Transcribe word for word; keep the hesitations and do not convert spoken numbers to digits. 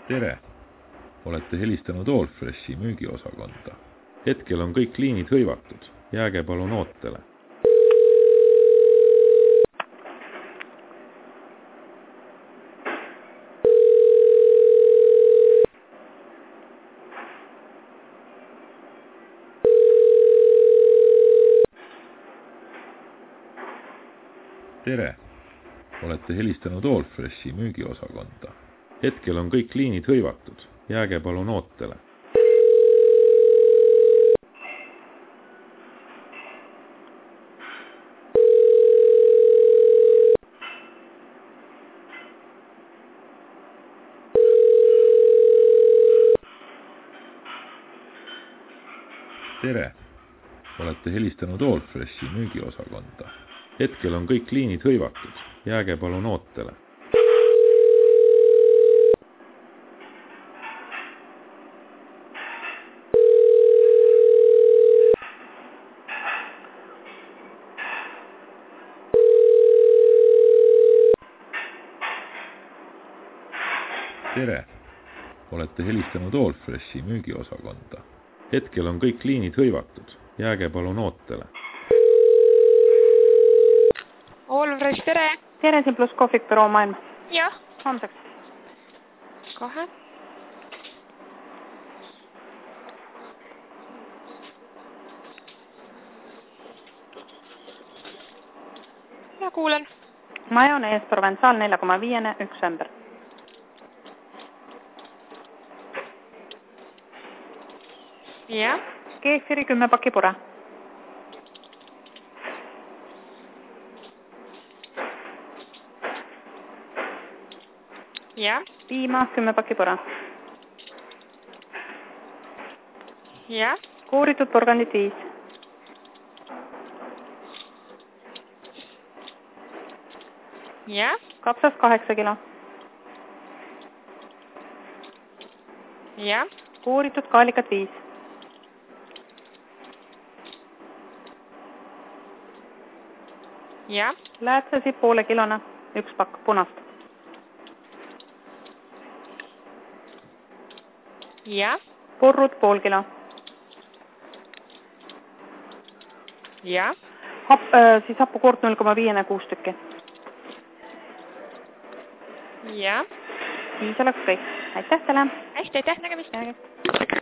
Tere! Olete helistanud Allfreshi müügiosakonda. Hetkel on kõik liinid hõivatud. Jääge palun ootele. Tere! Olete helistanud Allfreshi müügiosakonda. Hetkel on kõik liinid hõivatud. Jääge palun ootele. Tere! Olete helistanud Allfreshi müügiosakonda. Hetkel on kõik liinid hõivatud. Jääge palun ootele. Tere! Olete helistanud Allfreshi müügiosakonda. Hetkel on kõik liinid hõivatud. Jääge palun ootele. Allfresh, tere! Tere, siin pluss kohvik büroo maailm. Jah. Homseks. Kohe. Ja kuulen. Majonees Provençal neli koma viis üks ümber. Jah. Keefiri kümme pakki pure. Jah. Piima kümme pakki pure. Jah. Kuuritud porgandit viis. Jah. Kapsas kaheksa kilo. Jah. Kuuritud kaalikat viis. Jah. Läätsesi poole kilona, üks pakk punast. Jah. Purrud pool kilo. Jah. Hap, äh, siis hapukoort null koma viis kuus tükki. Jah. Siis oleks kõik. Aitäh teile. Hästi, aitäh nägemist. Nägemist.